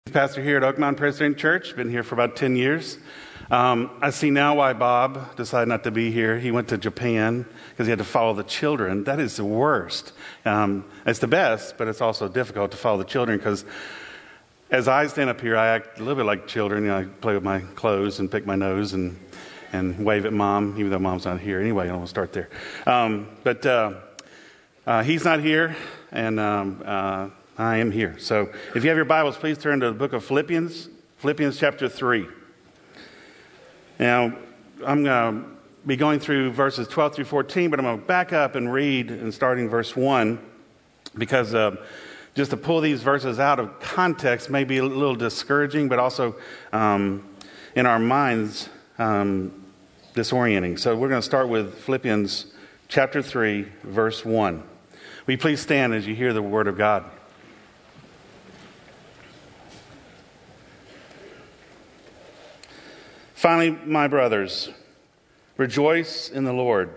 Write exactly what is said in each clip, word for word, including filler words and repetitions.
Pastor here at Oak Mountain Presbyterian Church. Been here for about ten years. Um, I see now why Bob decided not to be here. He went to Japan because he had to follow the children. That is the worst. Um, it's the best, but it's also difficult to follow the children because as I stand up here, I act a little bit like children. You know, I play with my clothes and pick my nose and, and wave at Mom, even though Mom's not here. Anyway, I don't want to start there. Um, but uh, uh, he's not here, and um, uh, I am here. So if you have your Bibles, please turn to the book of Philippians, Philippians chapter three. Now, I'm going to be going through verses twelve through fourteen, but I'm going to back up and read and starting verse one, because uh, just to pull these verses out of context may be a little discouraging, but also um, in our minds um, disorienting. So we're going to start with Philippians chapter three, verse one. Will you please stand as you hear the word of God? Finally, my brothers, rejoice in the Lord.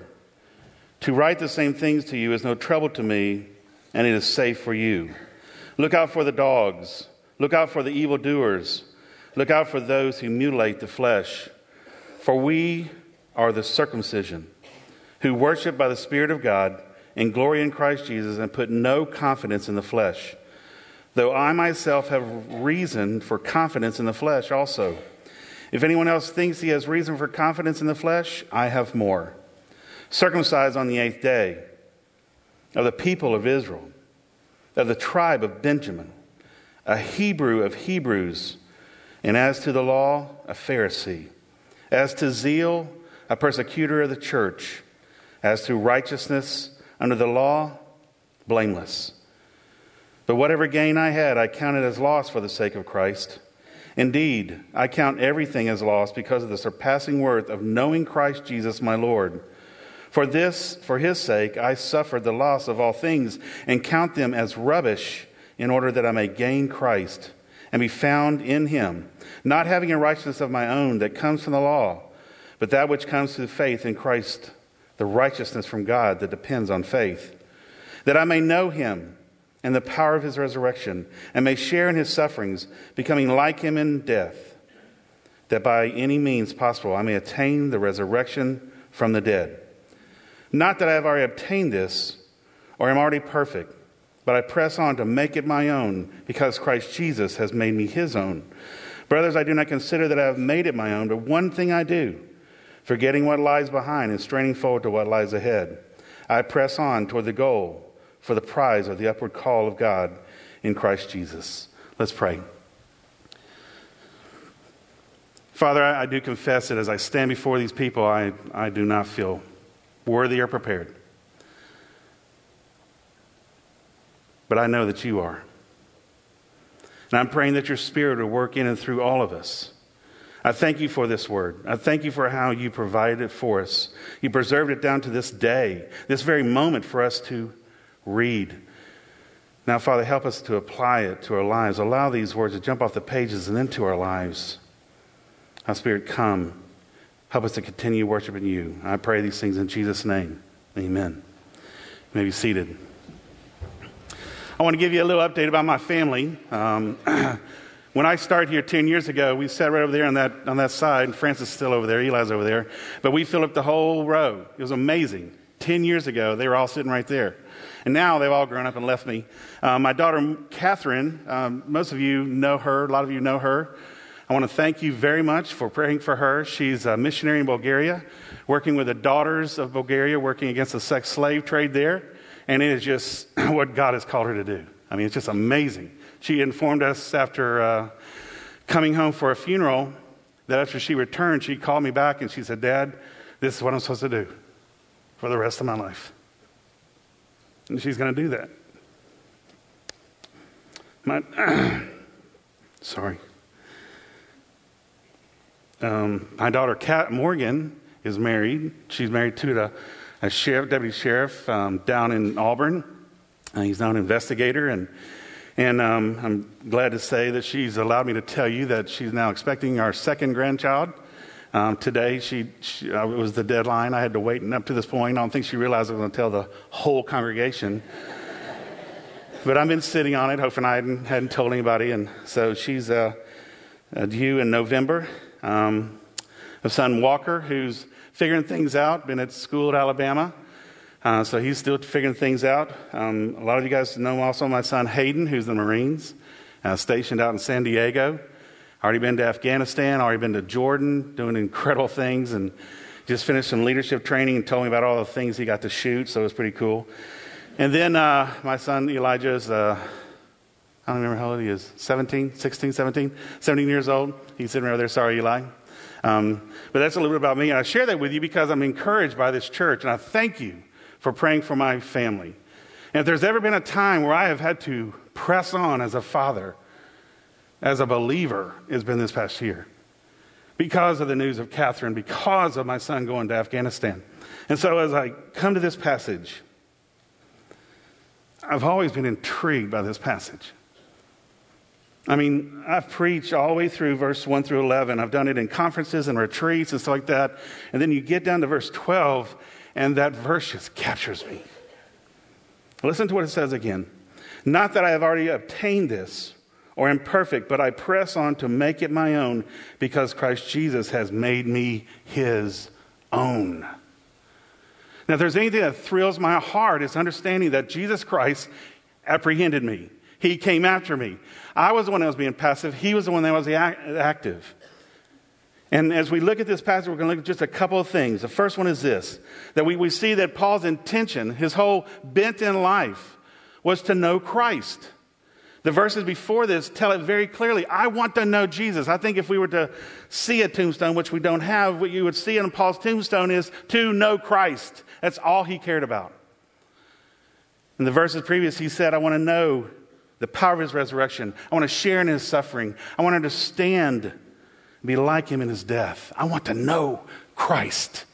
To write the same things to you is no trouble to me, and it is safe for you. Look out for the dogs. Look out for the evildoers. Look out for those who mutilate the flesh. For we are the circumcision, who worship by the Spirit of God and glory in Christ Jesus and put no confidence in the flesh. Though I myself have reason for confidence in the flesh also. If anyone else thinks he has reason for confidence in the flesh, I have more. Circumcised on the eighth day, of the people of Israel, of the tribe of Benjamin, a Hebrew of Hebrews, and as to the law, a Pharisee, as to zeal, a persecutor of the church, as to righteousness under the law, blameless. But whatever gain I had, I counted as loss for the sake of Christ. Indeed, I count everything as loss because of the surpassing worth of knowing Christ Jesus my Lord. For this, for his sake, I suffered the loss of all things and count them as rubbish in order that I may gain Christ and be found in him, not having a righteousness of my own that comes from the law, but that which comes through faith in Christ, the righteousness from God that depends on faith, that I may know him and the power of his resurrection, and may share in his sufferings, becoming like him in death, that by any means possible I may attain the resurrection from the dead. Not that I have already obtained this, or am already perfect, but I press on to make it my own, because Christ Jesus has made me his own. Brothers, I do not consider that I have made it my own, but one thing I do, forgetting what lies behind and straining forward to what lies ahead, I press on toward the goal, for the prize of the upward call of God in Christ Jesus. Let's pray. Father, I, I do confess that as I stand before these people, I, I do not feel worthy or prepared. But I know that you are. And I'm praying that your Spirit will work in and through all of us. I thank you for this word. I thank you for how you provided it for us. You preserved it down to this day, this very moment for us to read. Now, Father, help us to apply it to our lives. Allow these words to jump off the pages and into our lives. Our Spirit, come. Help us to continue worshiping you. I pray these things in Jesus' name. Amen. You may be seated. I want to give you a little update about my family. Um, when I started here ten years ago, we sat right over there on that on that side. And Francis is still over there. Eli's over there. But we filled up the whole row. It was amazing. Ten years ago, they were all sitting right there. And now they've all grown up and left me. Uh, my daughter, Catherine, um, most of you know her. A lot of you know her. I want to thank you very much for praying for her. She's a missionary in Bulgaria, working with the daughters of Bulgaria, working against the sex slave trade there. And it is just what God has called her to do. I mean, it's just amazing. She informed us after uh, coming home for a funeral that after she returned, she called me back and she said, Dad, this is what I'm supposed to do for the rest of my life. And she's going to do that. My, sorry. Um, my daughter, Kat Morgan, is married. She's married to a, a sheriff, deputy sheriff um, down in Auburn. Uh, he's now an investigator. And, and um, I'm glad to say that she's allowed me to tell you that she's now expecting our second grandchild. Um, today, she, she uh, it was the deadline. I had to wait, and up to this point, I don't think she realized I was going to tell the whole congregation But I've been sitting on it, hoping I hadn't, hadn't told anybody. And so she's uh, uh, due in November. Um, my son Walker, who's figuring things out, been at school at Alabama. Uh, so he's still figuring things out. Um, a lot of you guys know also my son Hayden, who's in the Marines, uh, stationed out in San Diego. Already been to Afghanistan, already been to Jordan, doing incredible things, and just finished some leadership training and told me about all the things he got to shoot, so it was pretty cool. And then uh, my son Elijah is, uh, I don't remember how old he is, seventeen, sixteen, seventeen, seventeen years old. He's sitting right there, sorry Eli. Um, but that's a little bit about me, and I share that with you because I'm encouraged by this church, and I thank you for praying for my family. And if there's ever been a time where I have had to press on as a father, as a believer, it's been this past year. Because of the news of Catherine, because of my son going to Afghanistan. And so as I come to this passage, I've always been intrigued by this passage. I mean, I've preached all the way through verse one through eleven. I've done it in conferences and retreats and stuff like that. And then you get down to verse twelve, and that verse just captures me. Listen to what it says again. Not that I have already obtained this or am perfect, but I press on to make it my own because Christ Jesus has made me his own. Now, if there's anything that thrills my heart, it's understanding that Jesus Christ apprehended me. He came after me. I was the one that was being passive. He was the one that was active. And as we look at this passage, we're going to look at just a couple of things. The first one is this, that we, we see that Paul's intention, his whole bent in life, was to know Christ. The verses before this tell it very clearly. I want to know Jesus. I think if we were to see a tombstone, which we don't have, what you would see on Paul's tombstone is to know Christ. That's all he cared about. In the verses previous, he said, I want to know the power of his resurrection. I want to share in his suffering. I want to understand, be like him in his death. I want to know Christ.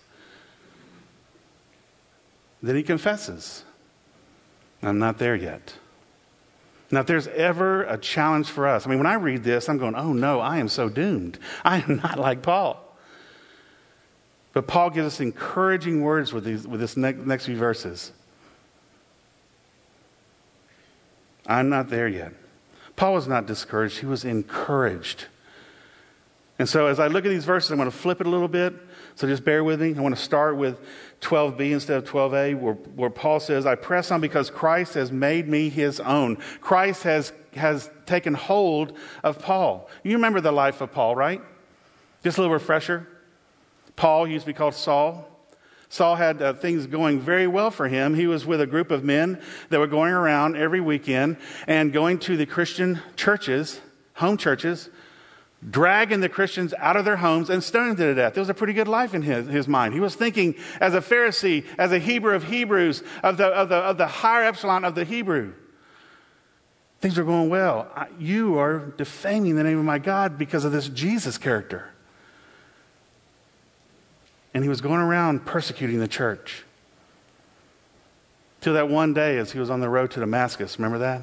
Then he confesses, I'm not there yet. Now, if there's ever a challenge for us, I mean, when I read this, I'm going, oh no, I am so doomed. I am not like Paul. But Paul gives us encouraging words with these, with this next, next few verses. I'm not there yet. Paul was not discouraged. He was encouraged. And so as I look at these verses, I'm going to flip it a little bit. So just bear with me. I want to start with twelve b instead of twelve a, where, where Paul says, I press on because Christ has made me his own. Christ has, has taken hold of Paul. You remember the life of Paul, right? Just a little refresher. Paul used to be called Saul. Saul had uh, things going very well for him. He was with a group of men that were going around every weekend and going to the Christian churches, home churches, dragging the Christians out of their homes and stoning them to death. There was a pretty good life in his, his mind. He was thinking as a Pharisee, as a Hebrew of Hebrews, of the, of the, of the higher epsilon of the Hebrew. Things are going well. I, you are defaming the name of my God because of this Jesus character. And he was going around persecuting the church. Till that one day as he was on the road to Damascus. Remember that?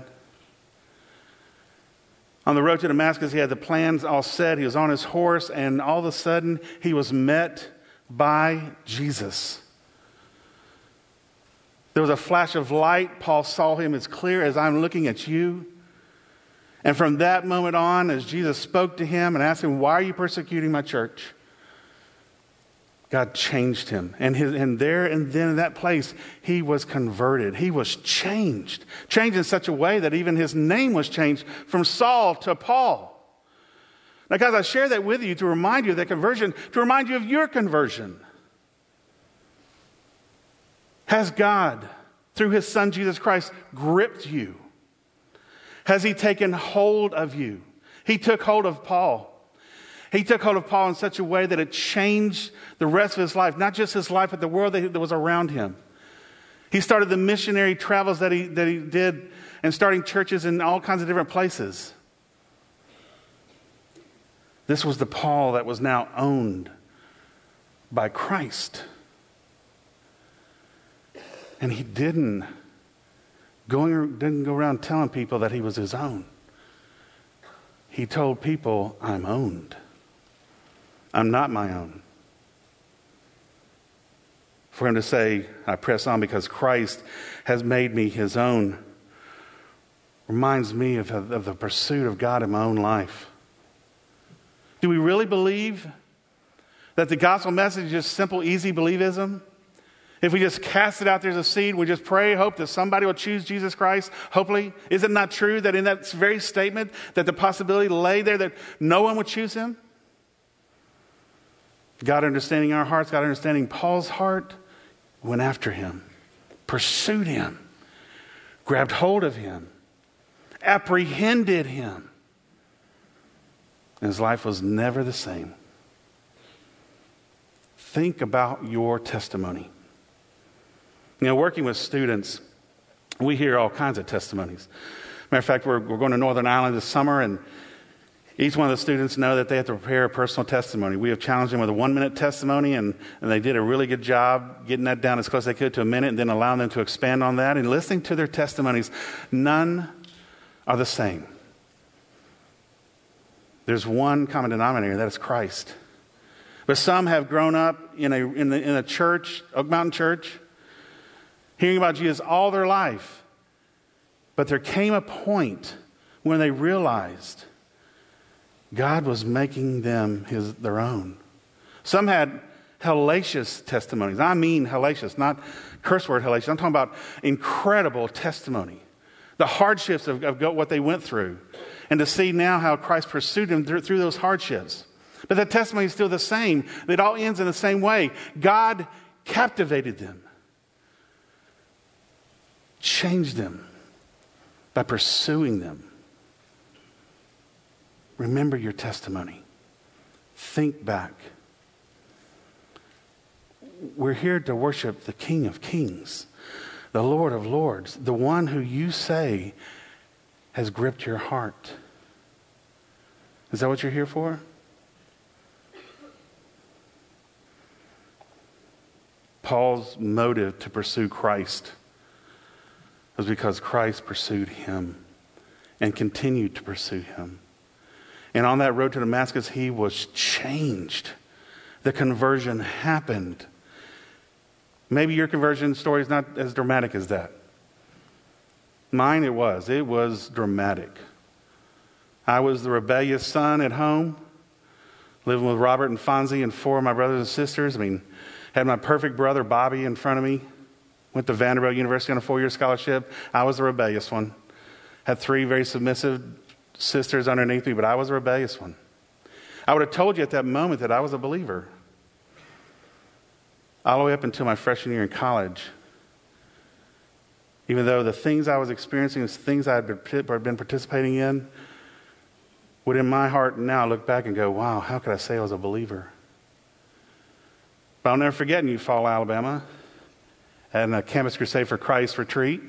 On the road to Damascus, he had the plans all set. He was on his horse, and all of a sudden, he was met by Jesus. There was a flash of light. Paul saw him as clear as I'm looking at you. And from that moment on, as Jesus spoke to him and asked him, why are you persecuting my church? God changed him. And, his, and there and then in that place, he was converted. He was changed. Changed in such a way that even his name was changed from Saul to Paul. Now, guys, I share that with you to remind you of that conversion, to remind you of your conversion. Has God, through his son Jesus Christ, gripped you? Has he taken hold of you? He took hold of Paul. He took hold of Paul in such a way that it changed the rest of his life, not just his life, but the world that was around him. He started the missionary travels that he, that he did and starting churches in all kinds of different places. This was the Paul that was now owned by Christ. And he didn't, going, didn't go around telling people that he was his own. He told people, I'm owned. I'm not my own. For him to say, I press on because Christ has made me his own. reminds me of, of the pursuit of God in my own life. Do we really believe that the gospel message is just simple, easy believism? If we just cast it out there as a seed, we just pray, hope that somebody will choose Jesus Christ, hopefully. Is it not true that in that very statement that the possibility lay there that no one would choose him? God understanding our hearts, God understanding Paul's heart, went after him, pursued him, grabbed hold of him, apprehended him. And his life was never the same. Think about your testimony. You know, working with students, we hear all kinds of testimonies. Matter of fact, we're, we're going to Northern Ireland this summer, and each one of the students know that they have to prepare a personal testimony. We have challenged them with a one-minute testimony, and, and they did a really good job getting that down as close as they could to a minute, and then allowing them to expand on that. And listening to their testimonies, none are the same. There's one common denominator, that is Christ. But some have grown up in a in, the, in a church, Oak Mountain Church, hearing about Jesus all their life. But there came a point when they realized God was making them his their own. Some had hellacious testimonies. I mean hellacious, not curse word hellacious. I'm talking about incredible testimony. The hardships of, of what they went through. And to see now how Christ pursued them through, through those hardships. But the testimony is still the same. It all ends in the same way. God captivated them. Changed them by pursuing them. Remember your testimony. Think back. We're here to worship the King of Kings, the Lord of Lords, the one who you say has gripped your heart. Is that what you're here for? Paul's motive to pursue Christ was because Christ pursued him and continued to pursue him. And on that road to Damascus, he was changed. The conversion happened. Maybe your conversion story is not as dramatic as that. Mine, it was. It was dramatic. I was the rebellious son at home, living with Robert and Fonzie and four of my brothers and sisters. I mean, had my perfect brother, Bobby, in front of me. Went to Vanderbilt University on a four-year scholarship. I was the rebellious one. Had three very submissive sisters underneath me, but I was a rebellious one. I would have told you at that moment that I was a believer. All the way up until my freshman year in college. Even though the things I was experiencing, the things I had been participating in, would in my heart now look back and go, wow, how could I say I was a believer? But I'll never forget in Eufaula, Alabama, at a Campus Crusade for Christ retreat.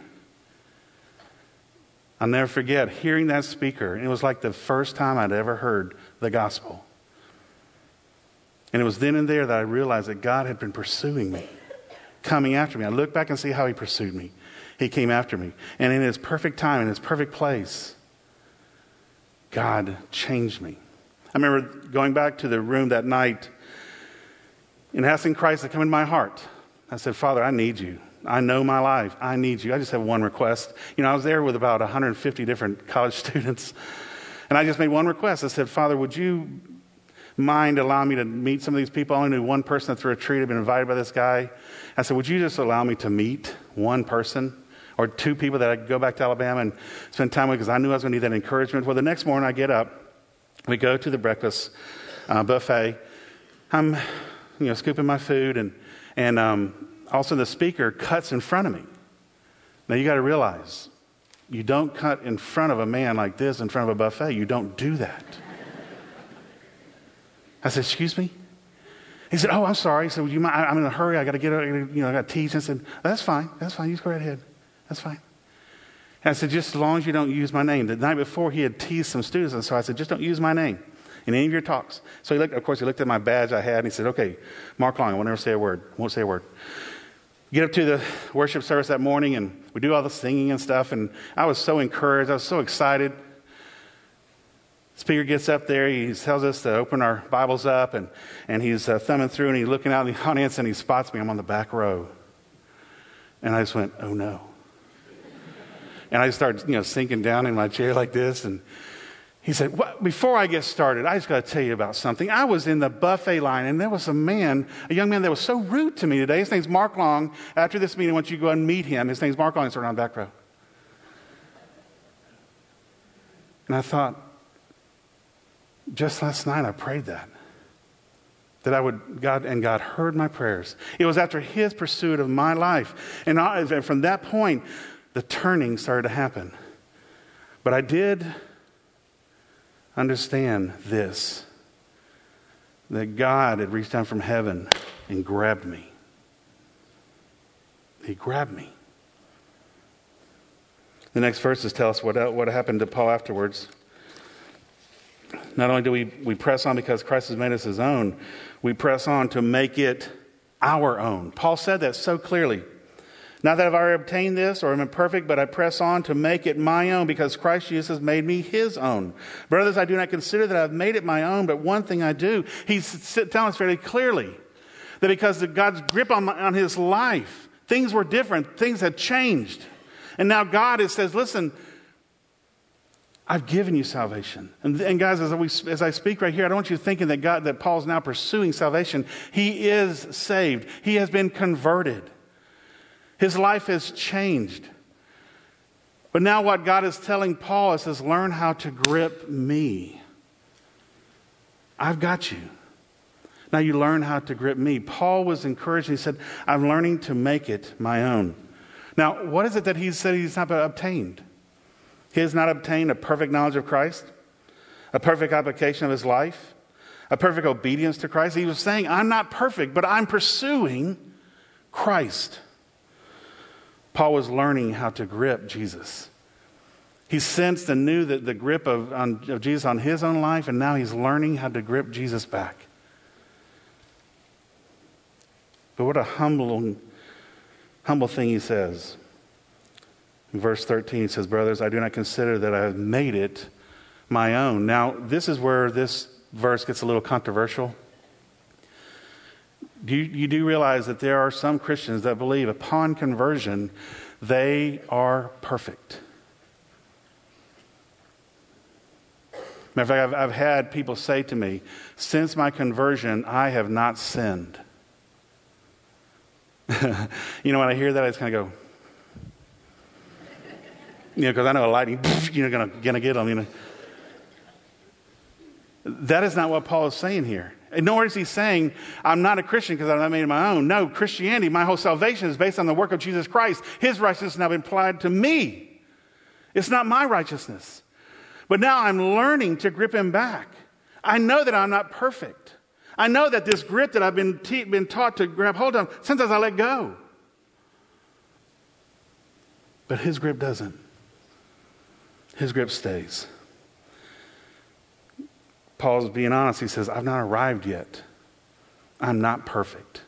I'll never forget hearing that speaker. And it was like the first time I'd ever heard the gospel. And it was then and there that I realized that God had been pursuing me, coming after me. I look back and see how he pursued me. He came after me. And in his perfect time, in his perfect place, God changed me. I remember going back to the room that night and asking Christ to come in my heart. I said, Father, I need you. I know my life. I need you. I just have one request. You know, I was there with about one hundred fifty different college students. And I just made one request. I said, Father, would you mind allowing me to meet some of these people? I only knew one person that threw a treat, had been invited by this guy. I said, would you just allow me to meet one person or two people that I could go back to Alabama and spend time with, because I knew I was going to need that encouragement. Well, the next morning I get up, we go to the breakfast uh, buffet. I'm, you know, scooping my food, and and um, also the speaker cuts in front of me. Now you got to realize, you don't cut in front of a man like this in front of a buffet. You don't do that. I said, excuse me? He said, oh, I'm sorry. He said, would you mind? I'm in a hurry. I got to get, you know, I got to teach. I said, that's fine. That's fine. You just go right ahead. That's fine. And I said, just as long as you don't use my name. The night before, he had teased some students, and so I said, just don't use my name in any of your talks. So he looked, of course, he looked at my badge I had, and he said, okay, Mark Long, I won't never say a word. Won't say a word. Get up to the worship service that morning, and we do all the singing and stuff, and I was so encouraged. I was so excited. Speaker gets up there. He tells us to open our Bibles up, and, and he's uh, thumbing through, and he's looking out in the audience, and he spots me. I'm on the back row. And I just went, oh, no. And I started, you know, sinking down in my chair like this. And he said, well, before I get started, I just got to tell you about something. I was in the buffet line, and there was a man, a young man that was so rude to me today. His name's Mark Long. After this meeting, I want you to go and meet him. His name's Mark Long. He's around the back row. And I thought, just last night I prayed that. That I would, God, and God heard my prayers. It was after his pursuit of my life. And I, and from that point, the turning started to happen. But I did understand this, that God had reached down from heaven and grabbed me. He grabbed me. The next verses tell us what, what happened to Paul afterwards. Not only do we, we press on because Christ has made us his own, we press on to make it our own. Paul said that so clearly. Not that I've already obtained this or am imperfect, but I press on to make it my own because Christ Jesus has made me his own. Brothers, I do not consider that I've made it my own, but one thing I do. He's telling us very clearly that because of God's grip on, my, on his life, things were different. Things had changed. And now God is, says, listen, I've given you salvation. And, and guys, as, we, as I speak right here, I don't want you thinking that God, that Paul's now pursuing salvation. He is saved. He has been converted. His life has changed. But now what God is telling Paul is, says, learn how to grip me. I've got you. Now you learn how to grip me. Paul was encouraged. He said, I'm learning to make it my own. Now, what is it that he said he's not obtained? He has not obtained a perfect knowledge of Christ, a perfect application of his life, a perfect obedience to Christ. He was saying, I'm not perfect, but I'm pursuing Christ. Paul was learning how to grip Jesus. He sensed and knew that the grip of, on, of Jesus on his own life, and now he's learning how to grip Jesus back. But what a humble, humble thing he says. In verse thirteen, he says, brothers, I do not consider that I have made it my own. Now, this is where this verse gets a little controversial. Do you, you do realize that there are some Christians that believe upon conversion, they are perfect. Matter of fact, I've, I've had people say to me, since my conversion, I have not sinned. You know, when I hear that, I just kind of go, you know, because I know a lightning, you know, gonna gonna get them. You know, that is not what Paul is saying here. And nor is he saying, I'm not a Christian because I've not made it my own. No, Christianity, my whole salvation is based on the work of Jesus Christ. His righteousness has now been applied to me. It's not my righteousness. But now I'm learning to grip him back. I know that I'm not perfect. I know that this grip that I've been, te- been taught to grab hold of, sometimes I let go. But his grip doesn't. His grip stays. Paul's being honest. He says, I've not arrived yet. I'm not perfect.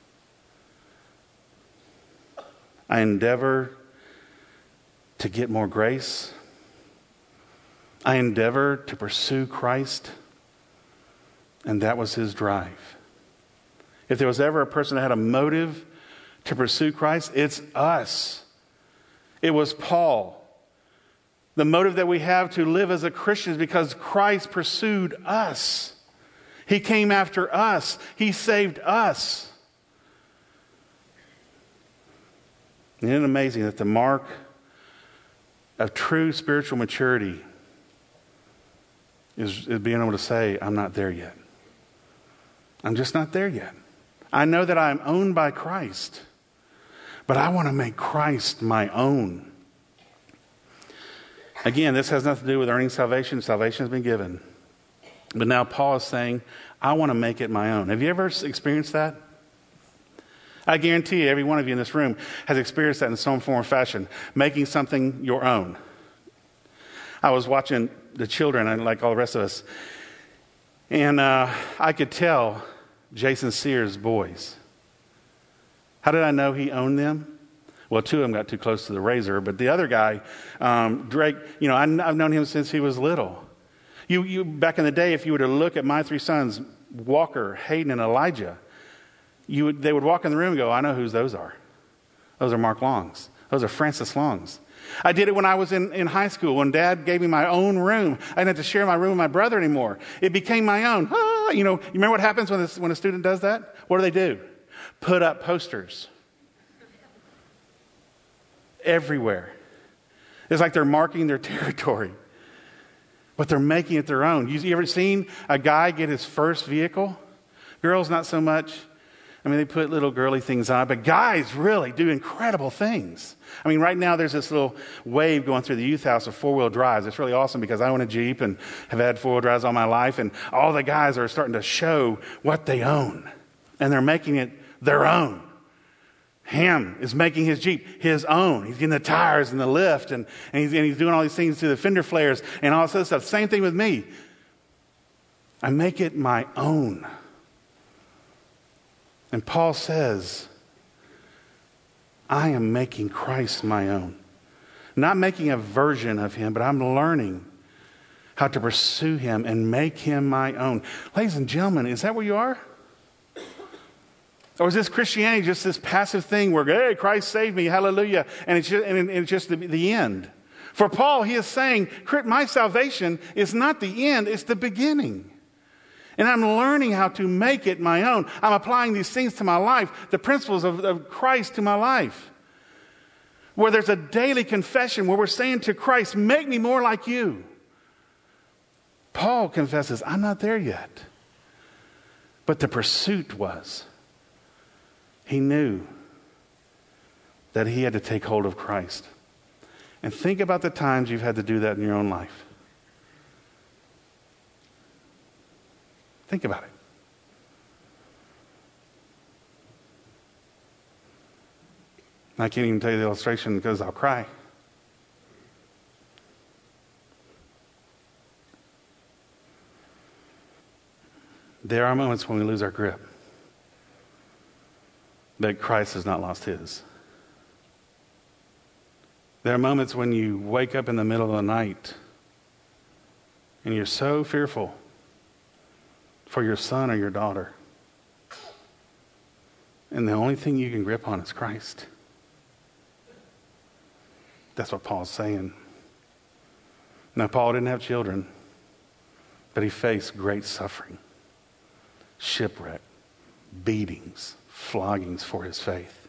I endeavor to get more grace. I endeavor to pursue Christ. And that was his drive. If there was ever a person that had a motive to pursue Christ, it's us. It was Paul. The motive that we have to live as a Christian is because Christ pursued us. He came after us. He saved us. Isn't it amazing that the mark of true spiritual maturity is, is being able to say, I'm not there yet. I'm just not there yet. I know that I'm owned by Christ, but I want to make Christ my own. Again, this has nothing to do with earning salvation. Salvation has been given. But now Paul is saying, I want to make it my own. Have you ever experienced that? I guarantee you, every one of you in this room has experienced that in some form or fashion, making something your own. I was watching the children, like all the rest of us, and uh, I could tell Jason Sears' boys. How did I know he owned them? Well, two of them got too close to the razor, but the other guy, um, Drake, you know, I, I've known him since he was little. You, you, back in the day, if you were to look at my three sons, Walker, Hayden, and Elijah, you would, they would walk in the room and go, I know whose those are. Those are Mark Long's. Those are Francis Long's. I did it when I was in, in high school, when Dad gave me my own room. I didn't have to share my room with my brother anymore. It became my own. Ah, you know, you remember what happens when a, when a student does that? What do they do? Put up posters. Everywhere. It's like they're marking their territory. But they're making it their own. You, you ever seen a guy get his first vehicle? Girls, not so much. I mean, they put little girly things on, but guys really do incredible things. I mean, right now there's this little wave going through the youth house of four-wheel drives. It's really awesome because I own a Jeep and have had four-wheel drives all my life, and all the guys are starting to show what they own, and they're making it their own. Ham is making his Jeep his own. He's getting the tires and the lift, and, and, he's, and he's doing all these things to the fender flares and all this other stuff. Same thing with me. I make it my own. And Paul says, I am making Christ my own. Not making a version of him, but I'm learning how to pursue him and make him my own. Ladies and gentlemen, is that where you are? Or is this Christianity just this passive thing where, hey, Christ saved me, hallelujah, and it's just, and it's just the, the end? For Paul, he is saying, my salvation is not the end, it's the beginning. And I'm learning how to make it my own. I'm applying these things to my life, the principles of, of Christ to my life. Where there's a daily confession where we're saying to Christ, make me more like you. Paul confesses, I'm not there yet. But the pursuit was. He knew that he had to take hold of Christ. And think about the times you've had to do that in your own life. Think about it. I can't even tell you the illustration because I'll cry. There are moments when we lose our grip, but Christ has not lost his. There are moments when you wake up in the middle of the night and you're so fearful for your son or your daughter. And the only thing you can grip on is Christ. That's what Paul's saying. Now, Paul didn't have children, but he faced great suffering, shipwreck, beatings, floggings for his faith.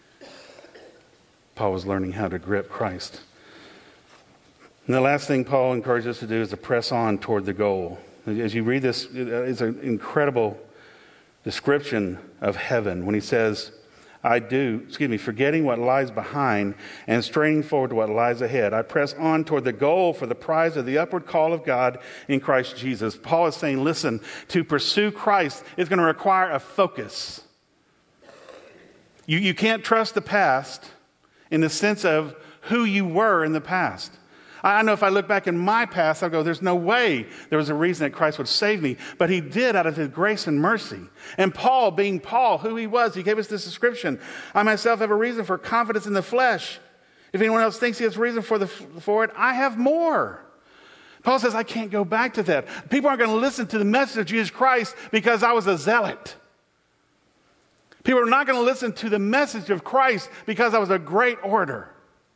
Paul was learning how to grip Christ. And the last thing Paul encourages us to do is to press on toward the goal. As you read this, it's an incredible description of heaven when he says, I do, excuse me, forgetting what lies behind and straining forward to what lies ahead. I press on toward the goal for the prize of the upward call of God in Christ Jesus. Paul is saying, listen, to pursue Christ is going to require a focus. You, you can't trust the past in the sense of who you were in the past. I know if I look back in my past, I'll go, there's no way there was a reason that Christ would save me. But he did out of his grace and mercy. And Paul, being Paul, who he was, he gave us this description. I myself have a reason for confidence in the flesh. If anyone else thinks he has reason for, the, for it, I have more. Paul says, I can't go back to that. People aren't going to listen to the message of Jesus Christ because I was a zealot. People are not going to listen to the message of Christ because I was a great orator.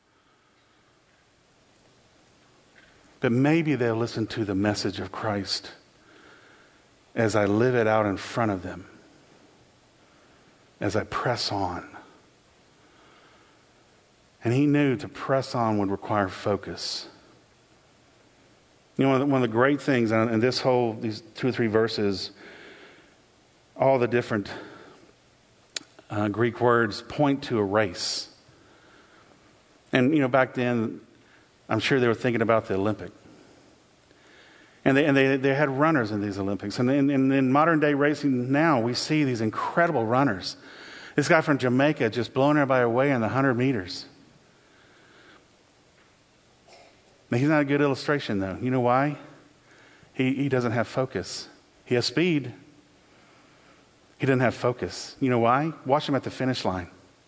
But maybe they'll listen to the message of Christ as I live it out in front of them, as I press on. And he knew to press on would require focus. You know, one of the great things in this whole, these two or three verses, all the different uh, Greek words point to a race. And, you know, back then, I'm sure they were thinking about the Olympic. And they and they, they had runners in these Olympics. And in, in, in modern day racing now, we see these incredible runners. This guy from Jamaica just blowing everybody away in the one hundred meters. Now, he's not a good illustration, though. You know why? He, he doesn't have focus. He has speed. He doesn't have focus. You know why? Watch him at the finish line.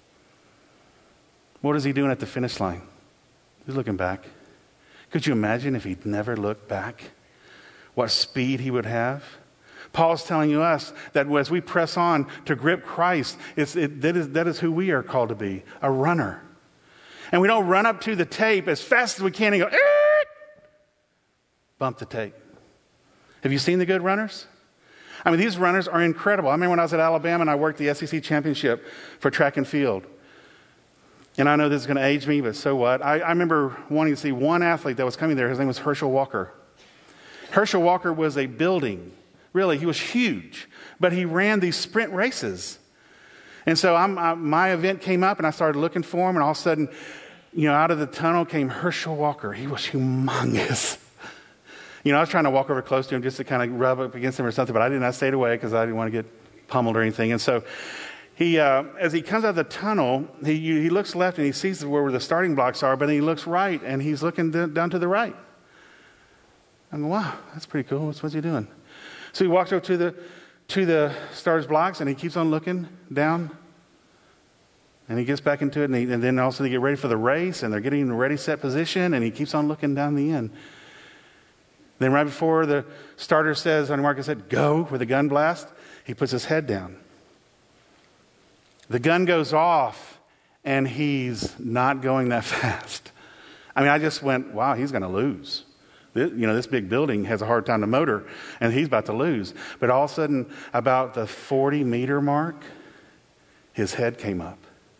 What is he doing at the finish line? He's looking back. Could you imagine if he'd never looked back? What speed he would have? Paul's telling us that as we press on to grip Christ, it's, it, that, is, that is who we are called to be, a runner. And we don't run up to the tape as fast as we can and go, "Eek!" Bump the tape. Have you seen the good runners? I mean, these runners are incredible. I remember when I was at Alabama and I worked the S E C championship for track and field. And I know this is going to age me, but so what? I, I remember wanting to see one athlete that was coming there. His name was Herschel Walker. Herschel Walker was a building. Really, he was huge. But he ran these sprint races. And so I'm, I, my event came up and I started looking for him. And all of a sudden, you know, out of the tunnel came Herschel Walker. He was humongous. You know, I was trying to walk over close to him just to kind of rub up against him or something, but I didn't. I stayed away because I didn't want to get pummeled or anything. And so he, uh, as he comes out of the tunnel, he, he looks left and he sees where the starting blocks are, but then he looks right and he's looking down to the right. I'm going, wow, that's pretty cool. What's, what's he doing? So he walks over to the to the starter's blocks and he keeps on looking down. And he gets back into it, and, he, and then also they get ready for the race, and they're getting in a ready, set position, and he keeps on looking down the end. Then right before the starter says, on the mark, said, go, with a gun blast, he puts his head down. The gun goes off, and he's not going that fast. I mean, I just went, wow, he's going to lose. This, you know, this big building has a hard time to motor, and he's about to lose. But all of a sudden, about the forty-meter mark, his head came up.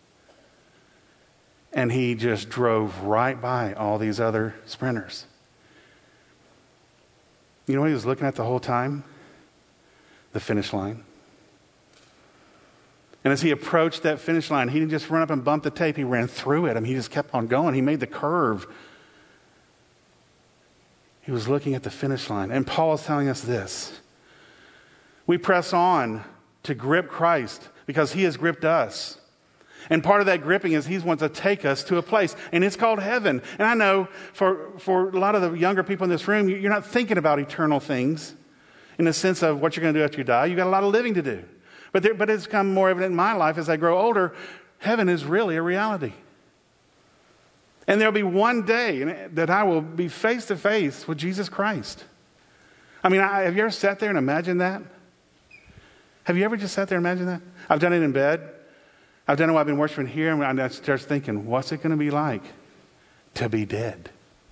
And he just drove right by all these other sprinters. You know what he was looking at the whole time? The finish line. And as he approached that finish line, he didn't just run up and bump the tape. He ran through it. I mean, he just kept on going. He made the curve. He was looking at the finish line. And Paul is telling us this. We press on to grip Christ because he has gripped us. And part of that gripping is he wants to take us to a place, and it's called heaven. And I know for, for a lot of the younger people in this room, you're not thinking about eternal things in the sense of what you're going to do after you die. You've got a lot of living to do. But, there, but it's become more evident in my life as I grow older, heaven is really a reality. And there'll be one day that I will be face to face with Jesus Christ. I mean, I, have you ever sat there and imagined that? Have you ever just sat there and imagined that? I've done it in bed. I've done it while I've been worshiping here, and I start thinking, what's it going to be like to be dead?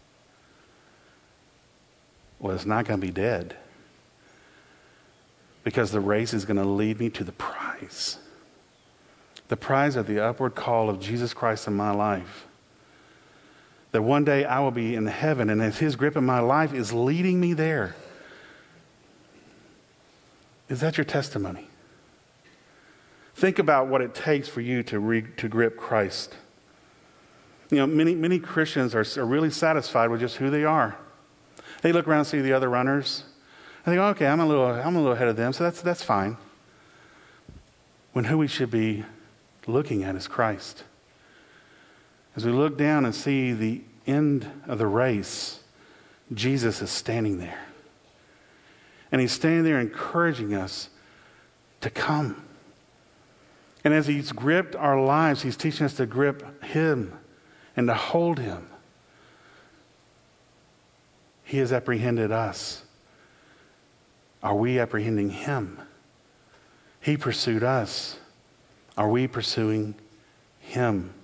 Well, it's not going to be dead. Because the race is going to lead me to the prize. The prize of the upward call of Jesus Christ in my life. That one day I will be in heaven, and as his grip in my life is leading me there. Is that your testimony? Think about what it takes for you to re, to grip Christ. You know, many many Christians are, are really satisfied with just who they are. They look around and see the other runners. And they go, okay, I'm a little I'm a little ahead of them, so that's that's fine. When who we should be looking at is Christ. As we look down and see the end of the race, Jesus is standing there. And he's standing there encouraging us to come. And as he's gripped our lives, he's teaching us to grip him and to hold him. He has apprehended us. Are we apprehending him? He pursued us. Are we pursuing him?